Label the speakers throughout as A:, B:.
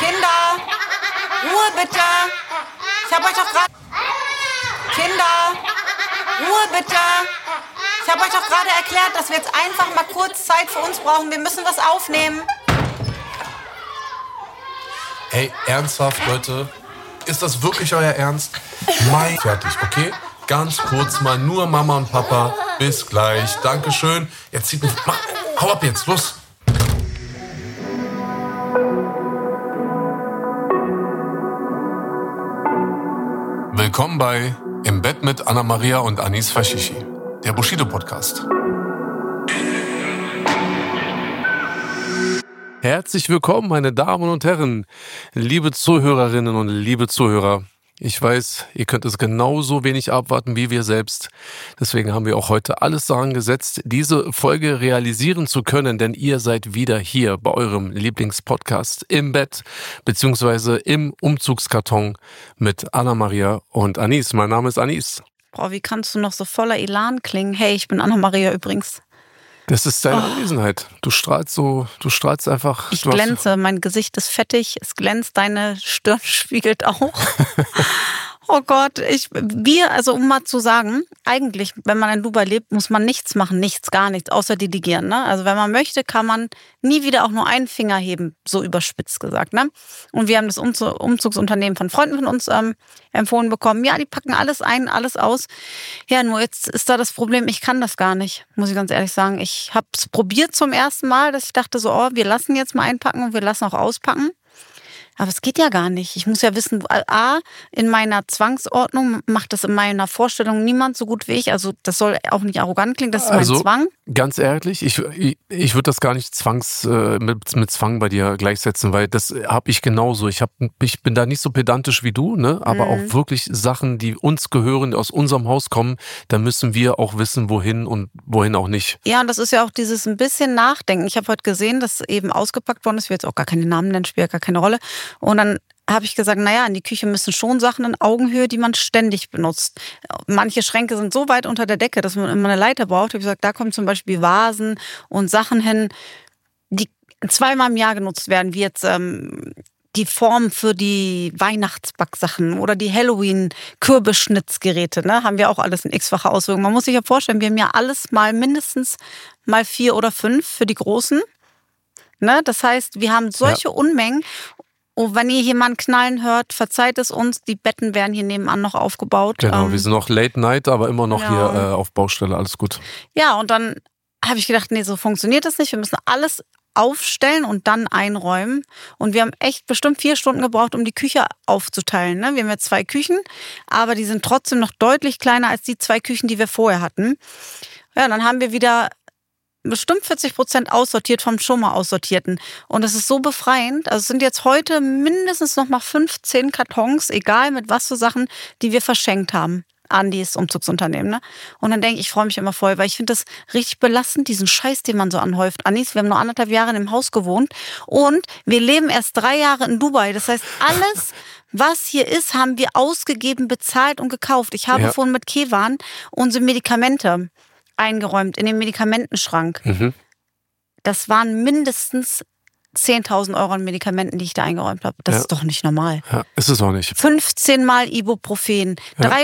A: Kinder, Ruhe bitte. Ich habe euch doch gerade... Kinder, Ruhe bitte. Ich habe euch doch gerade erklärt, dass wir jetzt einfach mal kurz Zeit für uns brauchen. Wir müssen was aufnehmen.
B: Ey, ernsthaft, Leute? Ist das wirklich euer Ernst? Fertig, okay? Ganz kurz mal, nur Mama und Papa. Bis gleich. Dankeschön. Jetzt zieht mich... Hau ab jetzt, los. Willkommen bei Im Bett mit Anna-Maria und Anis Fashishi, der Bushido-Podcast. Herzlich willkommen, meine Damen und Herren, liebe Zuhörerinnen und liebe Zuhörer. Ich weiß, ihr könnt es genauso wenig abwarten wie wir selbst. Deswegen haben wir auch heute alles daran gesetzt, diese Folge realisieren zu können, denn ihr seid wieder hier bei eurem Lieblingspodcast im Bett beziehungsweise im Umzugskarton mit Anna-Maria und Anis. Mein Name ist Anis.
A: Boah, wie kannst du noch so voller Elan klingen? Hey, ich bin Anna-Maria übrigens.
B: Das ist deine Anwesenheit. Du strahlst einfach.
A: Ich glänze, mein Gesicht ist fettig, es glänzt, deine Stirn spiegelt auch. Oh Gott, also um mal zu sagen, eigentlich, wenn man in Dubai lebt, muss man nichts machen, gar nichts, außer delegieren. Ne? Also wenn man möchte, kann man nie wieder auch nur einen Finger heben, so überspitzt gesagt. Ne? Und wir haben das Umzugsunternehmen von Freunden von uns empfohlen bekommen. Ja, die packen alles ein, alles aus. Ja, nur jetzt ist da das Problem, ich kann das gar nicht, muss ich ganz ehrlich sagen. Ich habe es probiert zum ersten Mal, dass ich dachte so, wir lassen jetzt mal einpacken und wir lassen auch auspacken. Aber es geht ja gar nicht. Ich muss ja wissen, in meiner Zwangsordnung macht das in meiner Vorstellung niemand so gut wie ich. Also das soll auch nicht arrogant klingen, das ist mein Zwang.
B: Ganz ehrlich, ich würde das gar nicht mit Zwang bei dir gleichsetzen, weil das habe ich genauso. Ich bin da nicht so pedantisch wie du, ne? Aber auch wirklich Sachen, die uns gehören, aus unserem Haus kommen, da müssen wir auch wissen, wohin und wohin auch nicht.
A: Ja, und das ist ja auch dieses ein bisschen Nachdenken. Ich habe heute gesehen, dass eben ausgepackt worden ist. Ich will jetzt auch gar keine Namen nennen, spielt gar keine Rolle. Und dann habe ich gesagt, naja, in die Küche müssen schon Sachen in Augenhöhe, die man ständig benutzt. Manche Schränke sind so weit unter der Decke, dass man immer eine Leiter braucht. Ich habe gesagt, da kommen zum Beispiel Vasen und Sachen hin, die 2-mal im Jahr genutzt werden, wie jetzt die Form für die Weihnachtsbacksachen oder die Halloween-Kürbisschnitzgeräte. Ne? Haben wir auch alles in x-facher Auswirkung. Man muss sich ja vorstellen, wir haben ja alles mal mindestens mal 4 oder 5 für die Großen. Ne? Das heißt, wir haben solche Unmengen. Und wenn ihr hier mal einen Knallen hört, verzeiht es uns, die Betten werden hier nebenan noch aufgebaut.
B: Genau, wir sind noch Late Night, aber immer noch hier auf Baustelle, alles gut.
A: Ja, und dann habe ich gedacht, nee, so funktioniert das nicht. Wir müssen alles aufstellen und dann einräumen. Und wir haben echt bestimmt 4 Stunden gebraucht, um die Küche aufzuteilen. Ne? Wir haben ja 2 Küchen, aber die sind trotzdem noch deutlich kleiner als die 2 Küchen, die wir vorher hatten. Ja, dann haben wir wieder bestimmt 40% aussortiert vom schon mal aussortierten. Und es ist so befreiend. Also es sind jetzt heute mindestens noch mal 15 Kartons, egal mit was für Sachen, die wir verschenkt haben an dieses Umzugsunternehmen. Ne? Und dann denke ich, freue mich immer voll, weil ich finde das richtig belastend, diesen Scheiß, den man so anhäuft. Anis, wir haben nur 1,5 Jahre in dem Haus gewohnt und wir leben erst 3 Jahre in Dubai. Das heißt, alles, was hier ist, haben wir ausgegeben, bezahlt und gekauft. Ich habe vorhin mit Kevan unsere Medikamente eingeräumt in den Medikamentenschrank. Das waren mindestens 10.000 Euro an Medikamenten, die ich da eingeräumt habe. Das ist doch nicht normal.
B: Ja, ist es auch nicht.
A: 15 Mal Ibuprofen,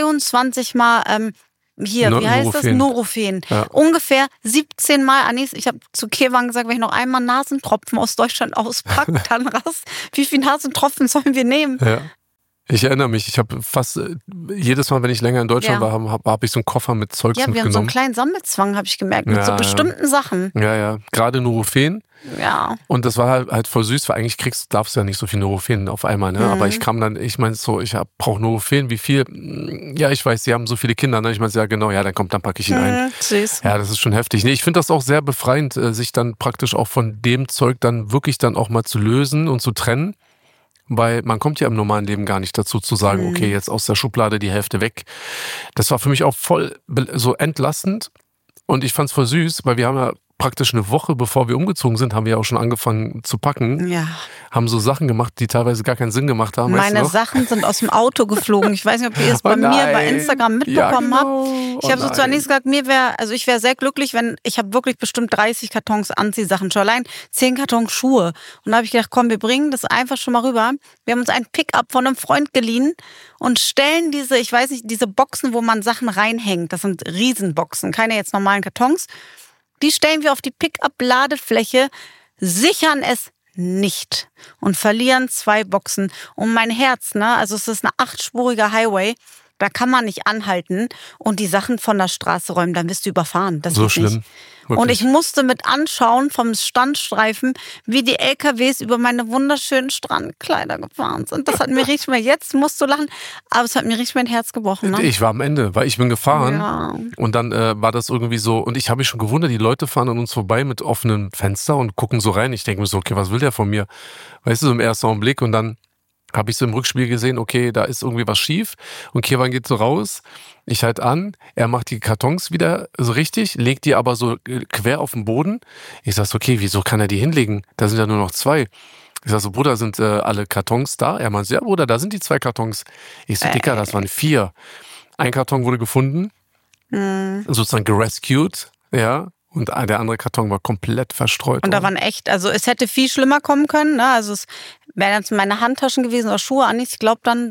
A: 23 Mal wie heißt das? Nurofen. Ja. Ungefähr 17 Mal, Anis, ich habe zu Kevan gesagt, wenn ich noch einmal Nasentropfen aus Deutschland auspacke, dann raus. Wie viele Nasentropfen sollen wir nehmen?
B: Ja. Ich erinnere mich, ich habe fast jedes Mal, wenn ich länger in Deutschland war, hab ich so einen Koffer mit Zeugs mitgenommen. Ja, wir haben so einen kleinen
A: Sammelzwang, habe ich gemerkt, mit so bestimmten Sachen.
B: Ja, gerade Nurofen.
A: Ja.
B: Und das war halt voll süß, weil eigentlich darfst du ja nicht so viel Nurofen auf einmal, ne? Aber ich kam dann, ich meine so, ich brauche Nurofen, wie viel? Ja, ich weiß, sie haben so viele Kinder, ne? Ich meine, ja genau, ja, dann packe ich ihn ein.
A: Süß.
B: Ja, das ist schon heftig. Nee, ich finde das auch sehr befreiend, sich dann praktisch auch von dem Zeug dann wirklich dann auch mal zu lösen und zu trennen. Weil man kommt ja im normalen Leben gar nicht dazu zu sagen, okay, jetzt aus der Schublade die Hälfte weg. Das war für mich auch voll so entlastend und ich fand's voll süß, weil wir haben ja praktisch eine Woche, bevor wir umgezogen sind, haben wir ja auch schon angefangen zu packen.
A: Ja.
B: haben so Sachen gemacht, die teilweise gar keinen Sinn gemacht haben.
A: Meine Sachen sind aus dem Auto geflogen. Ich weiß nicht, ob ihr es bei mir bei Instagram mitbekommen habt. Ich habe so zu Anis gesagt, ich wäre sehr glücklich, wenn ich habe wirklich bestimmt 30 Kartons Anziehsachen, schon allein 10 Kartons Schuhe. Und da habe ich gedacht, komm, wir bringen das einfach schon mal rüber. Wir haben uns ein Pickup von einem Freund geliehen und stellen diese Boxen, wo man Sachen reinhängt. Das sind Riesenboxen, keine jetzt normalen Kartons. Die stellen wir auf die Pickup-Ladefläche, sichern es nicht und verlieren 2 Boxen. Und mein Herz, also es ist ein 8-spuriger Highway, da kann man nicht anhalten und die Sachen von der Straße räumen, dann bist du überfahren. Das
B: so
A: ist
B: schlimm.
A: Nicht. Und ich musste mit anschauen vom Standstreifen, wie die LKWs über meine wunderschönen Strandkleider gefahren sind. Das hat mir richtig jetzt musst du lachen, aber es hat mir richtig mein Herz gebrochen. Ne?
B: Ich war am Ende, weil ich bin gefahren und dann war das irgendwie so, und ich habe mich schon gewundert, die Leute fahren an uns vorbei mit offenem Fenster und gucken so rein. Ich denke mir so, okay, was will der von mir? Weißt du, so im ersten Augenblick, und dann habe ich so im Rückspiel gesehen, okay, da ist irgendwie was schief. Und Kevan geht so raus, ich halt an, er macht die Kartons wieder so richtig, legt die aber so quer auf den Boden. Ich sag so, okay, wieso kann er die hinlegen? Da sind ja nur noch 2. Ich sag so, Bruder, sind alle Kartons da? Er meint so, ja Bruder, da sind die 2 Kartons. Ich so, Dicker, das waren 4. Ein Karton wurde gefunden, sozusagen gerescued, ja. Und der andere Karton war komplett verstreut.
A: Und da waren echt, also es hätte viel schlimmer kommen können. Ne? Also es wären jetzt meine Handtaschen gewesen oder Schuhe an. Ich glaube, dann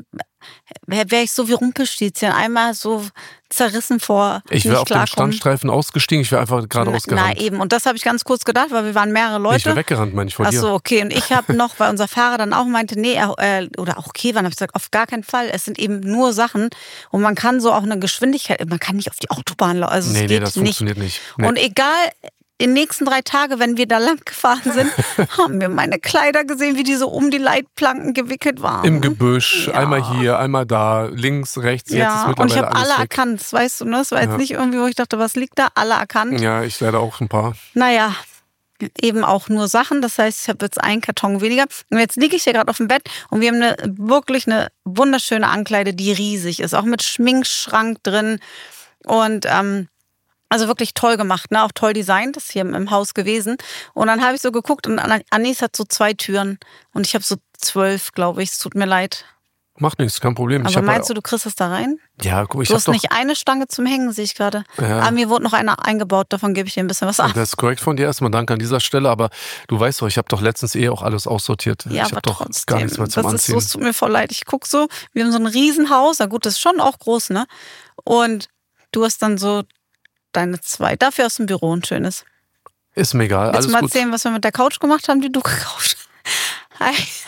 A: wäre ich so wie Rumpelstilzchen. Einmal so zerrissen vor.
B: Ich wäre auf dem Standstreifen ausgestiegen, ich wäre einfach geradeaus gerannt.
A: Na eben, und das habe ich ganz kurz gedacht, weil wir waren mehrere Leute.
B: Ich wäre weggerannt, meine ich, von dir.
A: Achso, okay. Und ich habe noch, weil unser Fahrer dann auch meinte, nee, oder auch Kevan, habe ich gesagt, auf gar keinen Fall. Es sind eben nur Sachen und man kann so auch eine Geschwindigkeit, man kann nicht auf die Autobahn laufen. Also
B: nee, das funktioniert nicht. Nee.
A: Und egal, in den nächsten 3 Tagen, wenn wir da lang gefahren sind, haben wir meine Kleider gesehen, wie die so um die Leitplanken gewickelt waren.
B: Im Gebüsch, einmal hier, einmal da, links, rechts, jetzt ist mittlerweile
A: und ich habe
B: alles
A: alle
B: weg.
A: erkannt, das weißt du, ne? Das war jetzt nicht irgendwie, wo ich dachte, was liegt da? Alle erkannt.
B: Ja, ich leider auch ein paar.
A: Naja, eben auch nur Sachen, das heißt, ich habe jetzt einen Karton weniger. Und jetzt liege ich hier gerade auf dem Bett und wir haben wirklich eine wunderschöne Ankleide, die riesig ist, auch mit Schminkschrank drin und also wirklich toll gemacht, ne? Auch toll designt, das ist hier im Haus gewesen. Und dann habe ich so geguckt und Anis hat so 2 Türen und ich habe so 12, glaube ich. Es tut mir leid.
B: Macht nichts, kein Problem.
A: Aber meinst du kriegst es da rein?
B: Ja, guck, ich
A: Du hast nicht eine Stange zum Hängen, sehe ich gerade.
B: Ja.
A: Aber mir wurde noch eine eingebaut, davon gebe ich dir ein bisschen was ab.
B: Das ist korrekt von dir, erstmal danke an dieser Stelle, aber du weißt doch, ich habe doch letztens auch alles aussortiert.
A: Ja,
B: ich habe doch
A: trotzdem,
B: gar nichts mehr zum Anziehen.
A: Es tut mir voll leid. Ich gucke so, wir haben so ein Riesenhaus, na gut, das ist schon auch groß, ne? Und du hast dann so deine 2. Dafür aus dem Büro ein schönes.
B: Ist mir egal,
A: Willst
B: alles
A: du mal
B: gut.
A: erzählen, was wir mit der Couch gemacht haben, die du gekauft hast?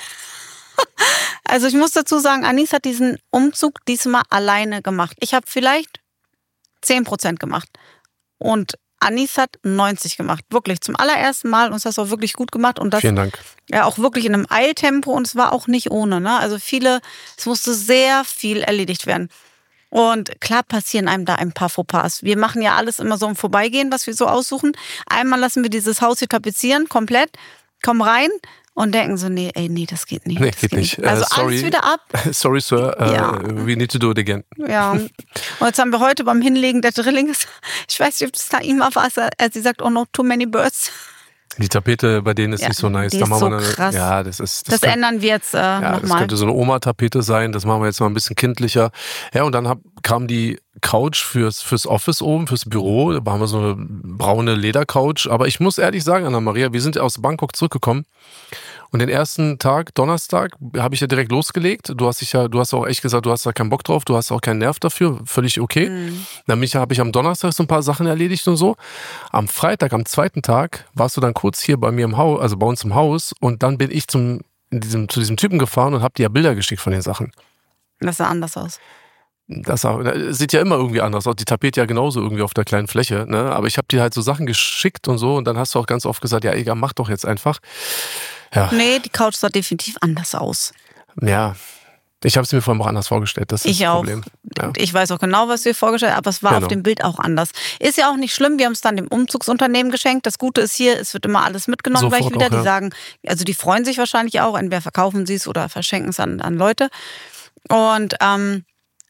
A: Also ich muss dazu sagen, Anis hat diesen Umzug diesmal alleine gemacht. Ich habe vielleicht 10% gemacht. Und Anis hat 90 gemacht. Wirklich, zum allerersten Mal. Und es hat auch wirklich gut gemacht. Und das,
B: vielen Dank.
A: Ja, auch wirklich in einem Eiltempo. Und es war auch nicht ohne. Ne? Also es musste sehr viel erledigt werden. Und klar passieren einem da ein paar Fauxpas. Wir machen ja alles immer so im Vorbeigehen, was wir so aussuchen. Einmal lassen wir dieses Haus hier tapezieren, komplett, kommen rein und denken so, nee, das geht nicht.
B: Nee,
A: das
B: geht nicht.
A: Also
B: sorry.
A: alles wieder ab.
B: Sorry, Sir, we need to do it again.
A: Ja, und jetzt haben wir heute beim Hinlegen der Drilling, ich weiß nicht, ob das da ihm war, sie sagt, oh no, too many birds.
B: Die Tapete bei denen ist nicht so nice.
A: Die
B: da
A: ist
B: machen
A: so
B: wir
A: krass.
B: Ja, das
A: ändern wir jetzt
B: das
A: nochmal.
B: könnte so eine Oma-Tapete sein. Das machen wir jetzt mal ein bisschen kindlicher. Ja, und dann kam die Couch fürs Office oben, fürs Büro. Da haben wir so eine braune Ledercouch. Aber ich muss ehrlich sagen, Anna-Maria, wir sind aus Bangkok zurückgekommen. Und den ersten Tag, Donnerstag, habe ich ja direkt losgelegt. Du hast auch echt gesagt, du hast da keinen Bock drauf, du hast auch keinen Nerv dafür, völlig okay. Dann habe ich am Donnerstag so ein paar Sachen erledigt und so. Am Freitag, am 2. Tag, warst du dann kurz hier bei mir im Haus, also bei uns im Haus, und dann bin ich zu diesem Typen gefahren und habe dir ja Bilder geschickt von den Sachen.
A: Das sah anders aus.
B: Das sieht ja immer irgendwie anders aus. Die Tapete ja genauso irgendwie auf der kleinen Fläche. Ne? Aber ich habe dir halt so Sachen geschickt und so. Und dann hast du auch ganz oft gesagt, ja egal, mach doch jetzt einfach. Ja.
A: Nee, die Couch sah definitiv anders aus.
B: Ja, ich habe es mir vorhin auch anders vorgestellt. Das ist das Problem. Ja.
A: Ich weiß auch genau, was du dir vorgestellt hast, aber es war auf dem Bild auch anders. Ist ja auch nicht schlimm, wir haben es dann dem Umzugsunternehmen geschenkt. Das Gute ist hier, es wird immer alles mitgenommen
B: Sofort
A: gleich wieder.
B: auch, ja.
A: Die sagen, also die freuen sich wahrscheinlich auch, entweder verkaufen sie es oder verschenken es an Leute. Und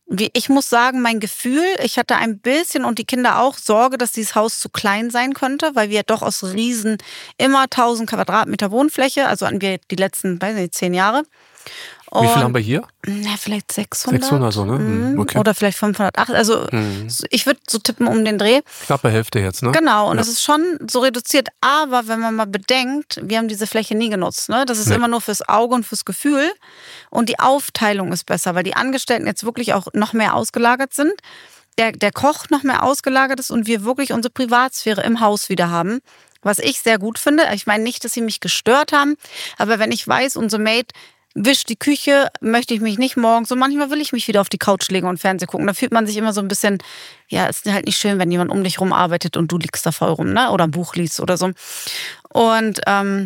A: Ich muss sagen, mein Gefühl, ich hatte ein bisschen und die Kinder auch Sorge, dass dieses Haus zu klein sein könnte, weil wir doch aus Riesen immer 1000 Quadratmeter Wohnfläche, also hatten wir die letzten, weiß nicht, 10 Jahre. Und
B: Wie viel haben wir hier?
A: Ja, vielleicht 600.
B: 600 so, ne? Okay.
A: Oder vielleicht 508. Also ich würde so tippen um den Dreh.
B: Knappe Hälfte jetzt, ne?
A: Genau, und das ist schon so reduziert. Aber wenn man mal bedenkt, wir haben diese Fläche nie genutzt. Ne? Das ist immer nur fürs Auge und fürs Gefühl. Und die Aufteilung ist besser, weil die Angestellten jetzt wirklich auch noch mehr ausgelagert sind. Der Koch noch mehr ausgelagert ist und wir wirklich unsere Privatsphäre im Haus wieder haben. Was ich sehr gut finde. Ich meine nicht, dass sie mich gestört haben, aber wenn ich weiß, unsere Maid wischt die Küche, möchte ich mich nicht morgens. Und manchmal will ich mich wieder auf die Couch legen und Fernsehen gucken. Da fühlt man sich immer so ein bisschen, ja, ist halt nicht schön, wenn jemand um dich rum arbeitet und du liegst da voll rum, ne? Oder ein Buch liest oder so. Und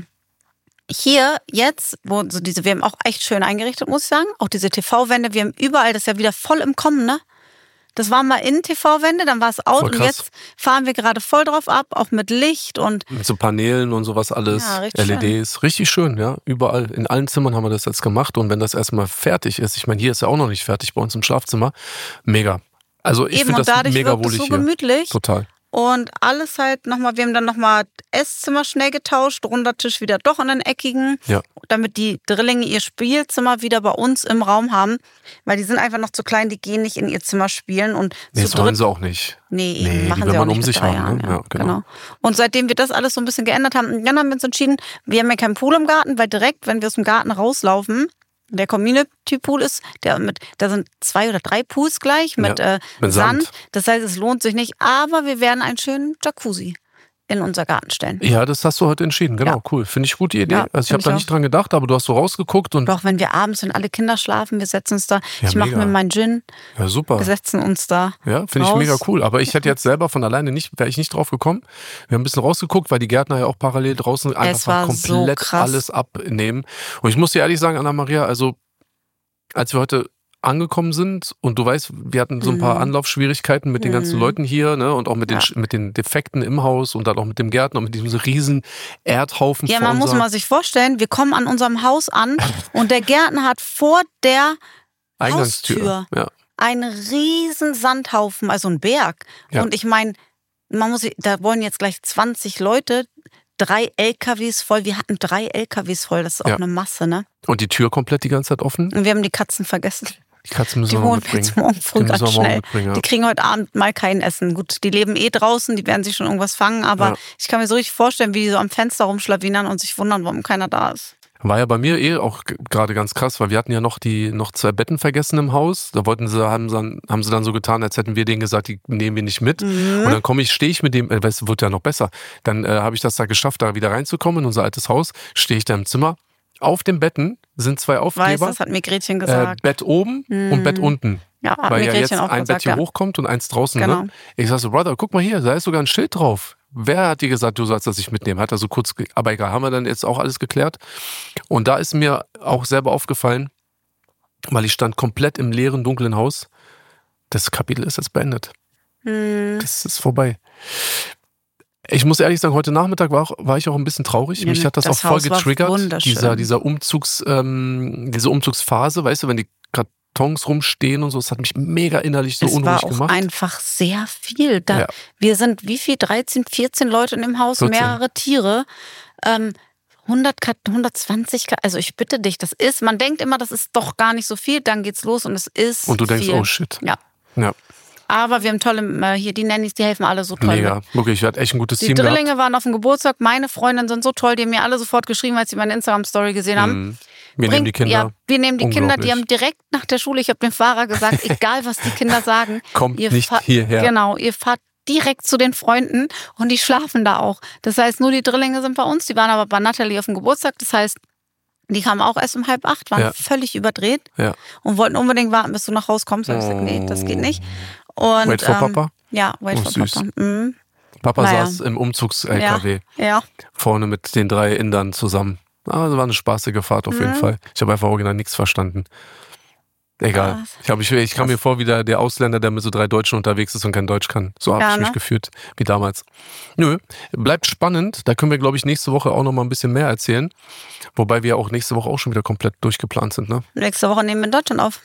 A: hier jetzt, wir haben auch echt schön eingerichtet, muss ich sagen. Auch diese TV-Wände, wir haben überall, das ist ja wieder voll im Kommen, ne? Das war mal In-TV-Wände, dann war es out und jetzt fahren wir gerade voll drauf ab, auch mit Licht und
B: mit so Paneelen und sowas alles,
A: ja, richtig
B: LEDs, schön. Richtig schön, ja, überall, in allen Zimmern haben wir das jetzt gemacht und wenn das erstmal fertig ist, ich meine, hier ist ja auch noch nicht fertig bei uns im Schlafzimmer, mega. Also ich finde das mega wohlig
A: so
B: hier.
A: Gemütlich.
B: Total.
A: Und alles halt nochmal, wir haben dann nochmal Esszimmer schnell getauscht, runder Tisch wieder doch an den eckigen, damit die Drillinge ihr Spielzimmer wieder bei uns im Raum haben, weil die sind einfach noch zu klein, die gehen nicht in ihr Zimmer spielen. Und
B: nee, das wollen sie auch nicht.
A: Nee, machen
B: die will
A: sie auch
B: man
A: nicht
B: um sich haben. Ne?
A: Ja, genau. Und seitdem wir das alles so ein bisschen geändert haben, dann haben wir uns entschieden, wir haben ja keinen Pool im Garten, weil direkt, wenn wir aus dem Garten rauslaufen, der Community-Pool ist, da sind 2 oder 3 Pools gleich mit Sand. Das heißt, es lohnt sich nicht, aber wir werden einen schönen Jacuzzi in unser Garten stellen.
B: Ja, das hast du heute entschieden, genau, cool. Finde ich gute Idee.
A: Ja,
B: also ich habe da nicht dran gedacht, aber du hast so rausgeguckt. Und
A: doch, wenn wir abends, wenn alle Kinder schlafen, wir setzen uns da,
B: ja,
A: ich mache mir meinen Gin.
B: Ja, super.
A: Wir setzen uns da
B: Ja, finde ich mega cool. Aber ich hätte jetzt selber von alleine wäre ich nicht drauf gekommen. Wir haben ein bisschen rausgeguckt, weil die Gärtner ja auch parallel draußen einfach komplett so alles abnehmen. Und ich muss dir ehrlich sagen, Anna-Maria, also als wir heute angekommen sind und du weißt, wir hatten so ein paar Anlaufschwierigkeiten mit den ganzen Leuten hier, ne, und auch mit den Defekten im Haus und dann auch mit dem Gärtner und mit diesem riesen Erdhaufen.
A: Ja, man muss mal sich vorstellen, wir kommen an unserem Haus an und der Gärtner hat vor der Haustür einen riesen Sandhaufen, also einen Berg. Ja. Und ich meine, da wollen jetzt gleich 20 Leute, 3 LKWs voll. Wir hatten 3 LKWs voll, das ist auch eine Masse, ne?
B: Und die Tür komplett die ganze Zeit offen?
A: Und wir haben die Katzen vergessen.
B: Die Katzen müssen wir mitbringen.
A: Jetzt morgen früh ganz schnell. Die kriegen heute Abend mal kein Essen. Gut, die leben draußen, die werden sich schon irgendwas fangen, aber ich kann mir so richtig vorstellen, wie die so am Fenster rumschlawinern und sich wundern, warum keiner da ist.
B: War ja bei mir auch gerade ganz krass, weil wir hatten ja noch 2 Betten vergessen im Haus. Da haben sie dann so getan, als hätten wir denen gesagt, die nehmen wir nicht mit. Und dann stehe ich mit dem, es wird ja noch besser. Dann habe ich das da geschafft, da wieder reinzukommen in unser altes Haus. Stehe ich da im Zimmer. Auf den Betten sind 2 Aufkleber.
A: Das hat mir Gretchen gesagt.
B: Bett oben und Bett unten.
A: Ja, hat
B: weil
A: mir
B: ja
A: Gretchen
B: jetzt
A: auch
B: ein
A: gesagt,
B: Bett hier hochkommt und eins draußen.
A: Genau.
B: Ne? Ich sag so, Brother, guck mal hier, da ist sogar ein Schild drauf. Wer hat dir gesagt, du sollst das nicht mitnehmen? Hat er so kurz, aber egal, haben wir dann jetzt auch alles geklärt. Und da ist mir auch selber aufgefallen, weil ich stand komplett im leeren, dunklen Haus. Das Kapitel ist jetzt beendet. Das ist vorbei. Ich muss ehrlich sagen, heute Nachmittag war ich auch ein bisschen traurig.
A: Ja,
B: mich hat das auch voll getriggert. Diese Umzugsphase, weißt du, wenn die Kartons rumstehen und so, das hat mich mega innerlich so unruhig gemacht.
A: Es war auch einfach sehr viel. Wir sind, wie viel? 13, 14 Leute in dem Haus, 14. Mehrere Tiere. 120, also ich bitte dich, man denkt immer, das ist doch gar nicht so viel, dann geht's los und es ist
B: und du denkst,
A: viel.
B: Oh shit.
A: Ja.
B: Ja.
A: Aber wir haben tolle, hier die Nannies, die helfen alle so toll.
B: Mega, wirklich, ich hatte echt ein gutes Team
A: gehabt. Die Drillinge waren auf dem Geburtstag, meine Freundinnen sind so toll, die haben mir alle sofort geschrieben, als sie meine Instagram-Story gesehen haben.
B: Wir nehmen die Kinder.
A: Ja, wir nehmen die Kinder, die haben direkt nach der Schule, ich habe dem Fahrer gesagt, egal was die Kinder sagen.
B: Kommt nicht hierher.
A: Genau, ihr fahrt direkt zu den Freunden und die schlafen da auch. Das heißt, nur die Drillinge sind bei uns, die waren aber bei Natalie auf dem Geburtstag, das heißt, die kamen auch erst um 7:30, waren völlig überdreht und wollten unbedingt warten, bis du nach Hause kommst. Da habe ich gesagt, nee, das geht nicht. Und,
B: wait for Papa?
A: Ja, wait for
B: süß.
A: Papa.
B: Papa saß im Umzugs-LKW.
A: Ja.
B: Vorne mit den 3 Indern zusammen. Also war eine spaßige Fahrt auf jeden Fall. Ich habe einfach original nichts verstanden. Egal. Ich kam mir vor wie der Ausländer, der mit so 3 Deutschen unterwegs ist und kein Deutsch kann. So habe ich mich gefühlt wie damals. Nö, bleibt spannend. Da können wir, glaube ich, nächste Woche auch noch mal ein bisschen mehr erzählen. Wobei wir auch nächste Woche auch schon wieder komplett durchgeplant sind. Ne?
A: Nächste Woche nehmen wir in Deutschland auf.
B: Ja.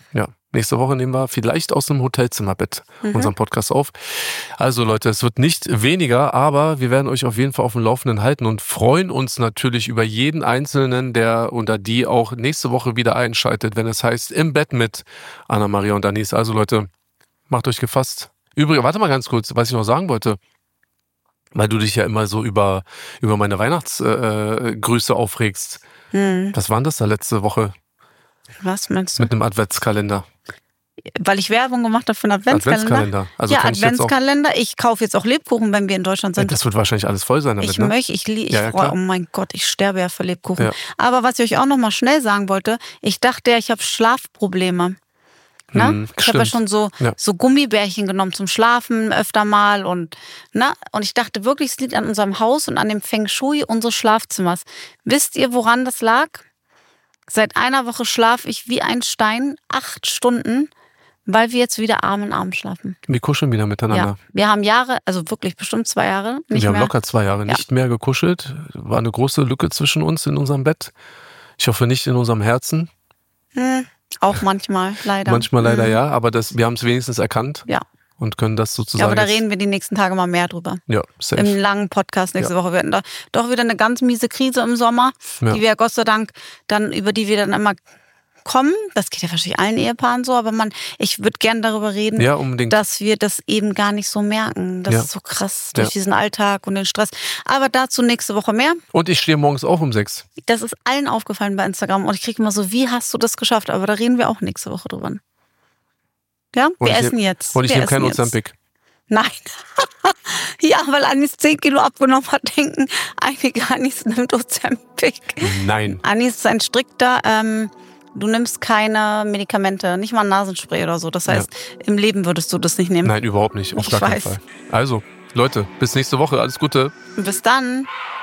B: Nächste Woche nehmen wir vielleicht aus einem Hotelzimmerbett unseren Podcast auf. Also Leute, es wird nicht weniger, aber wir werden euch auf jeden Fall auf dem Laufenden halten und freuen uns natürlich über jeden Einzelnen, der oder die auch nächste Woche wieder einschaltet, wenn es heißt Im Bett mit Anna-Maria und Anis. Also Leute, macht euch gefasst. Übrigens, warte mal ganz kurz, was ich noch sagen wollte. Weil du dich ja immer so über meine Weihnachtsgrüße aufregst. Was waren das da letzte Woche?
A: Was meinst du?
B: Mit einem Adventskalender.
A: Weil ich Werbung gemacht habe für einen Adventskalender.
B: Also
A: ja,
B: kann
A: Adventskalender. Ich kaufe jetzt auch Lebkuchen, wenn wir in Deutschland sind.
B: Das wird wahrscheinlich alles voll sein damit,
A: Oh mein Gott, ich sterbe ja für Lebkuchen.
B: Ja.
A: Aber was ich euch auch noch mal schnell sagen wollte, ich dachte ja, ich habe Schlafprobleme. Ich habe ja schon so Gummibärchen genommen zum Schlafen öfter mal und ich dachte wirklich, es liegt an unserem Haus und an dem Feng Shui unseres Schlafzimmers. Wisst ihr, woran das lag? Seit einer Woche schlafe ich wie ein Stein, 8 Stunden, weil wir jetzt wieder Arm in Arm schlafen.
B: Wir kuscheln wieder miteinander.
A: Ja, wir haben Jahre, also wirklich bestimmt 2 Jahre.
B: Wir haben locker 2 Jahre nicht mehr gekuschelt. War eine große Lücke zwischen uns in unserem Bett. Ich hoffe nicht in unserem Herzen.
A: Auch manchmal, leider.
B: Manchmal leider ja, aber wir haben es wenigstens erkannt.
A: Ja.
B: Und können das sozusagen.
A: Ja, aber da reden wir die nächsten Tage mal mehr drüber.
B: Ja, safe.
A: Im langen Podcast nächste Woche. Wir hatten da doch wieder eine ganz miese Krise im Sommer, die wir Gott sei Dank über die wir dann immer kommen. Das geht ja wahrscheinlich allen Ehepaaren so, aber ich würde gerne darüber reden, dass wir das eben gar nicht so merken. Das ist so krass durch diesen Alltag und den Stress. Aber dazu nächste Woche mehr.
B: Und ich stehe morgens auf um 6.
A: Das ist allen aufgefallen bei Instagram und ich kriege immer so, wie hast du das geschafft? Aber da reden wir auch nächste Woche drüber. Ja, wir essen jetzt.
B: Und ich nehme kein Ozempic.
A: Nein. Ja, weil Anis 10 Kilo abgenommen hat, denken einige, Anis nimmt Ozempic.
B: Nein.
A: Anis ist ein strikter, du nimmst keine Medikamente, nicht mal Nasenspray oder so. Das heißt, im Leben würdest du das nicht nehmen.
B: Nein, überhaupt nicht. Auf gar keinen Fall. Also, Leute, bis nächste Woche. Alles Gute.
A: Bis dann.